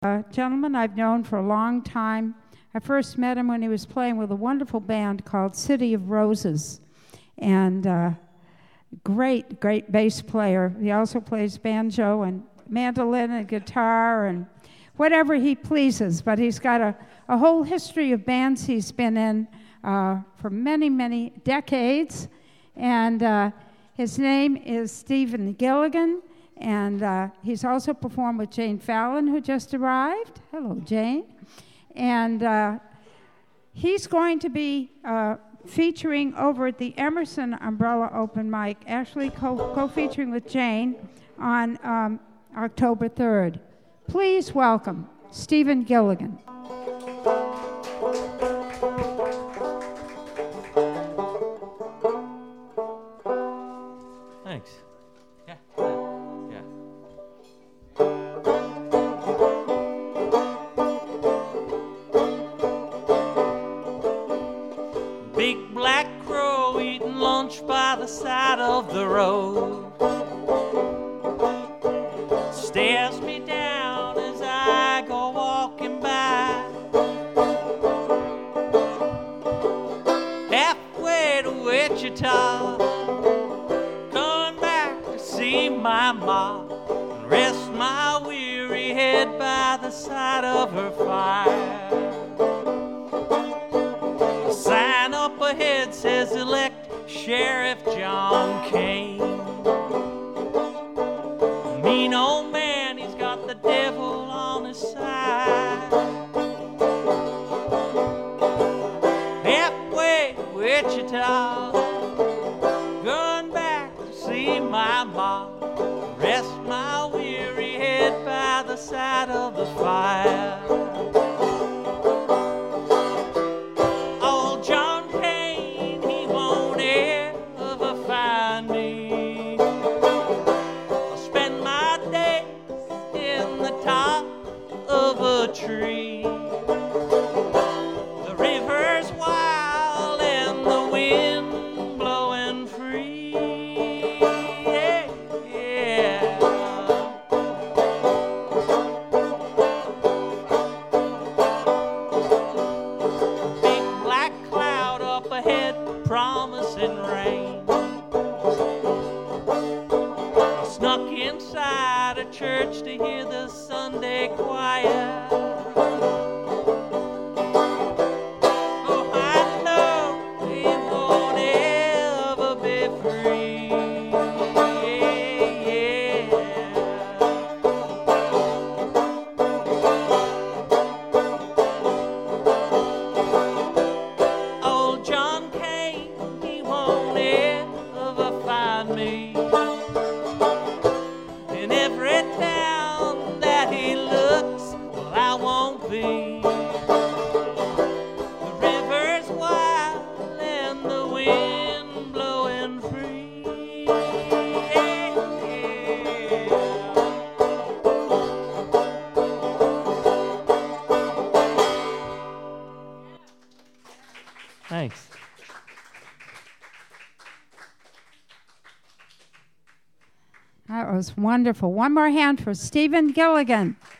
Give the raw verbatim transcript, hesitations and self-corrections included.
A gentleman I've known for a long time. I first met him when he was playing with a wonderful band called City of Roses. And uh, great, great bass player. He also plays banjo and mandolin and guitar and whatever he pleases. But he's got a, a whole history of bands he's been in uh, for many, many decades. And uh, his name is Stephen Gilligan. And uh, he's also performed with Jane Fallon, who just arrived. Hello, Jane. And uh, he's going to be uh, featuring over at the Emerson Umbrella Open Mic, actually co- co-featuring with Jane on um, October third. Please welcome Stephen Gilligan. Thanks. Yeah. Yeah. Big black crow eating lunch by the side of the road stares me down as I go walking by. Halfway to Wichita, going back to see my ma and rest my weary head by the side of her fire. The sign up ahead says elect Sheriff John Kane. Mean old man, he's got the devil on his side. Halfway to Wichita, going back to see my ma, rest my weary head by the side of the fire. Old John Kane, he won't ever find me. I'll spend my days in the top of a tree. The river's wild and the wind blowing free. Yeah, yeah. Big black cloud up ahead promising rain. I snuck inside a church to hear the Sunday choir. Oh, I know he won't ever be free. Yeah, yeah. Old John Kane, he won't ever find me. In every town that he looks, well, I won't be. The river's wild and the wind blowing free. Yeah, yeah. Thanks. That was wonderful. One more hand for Stephen Gilligan.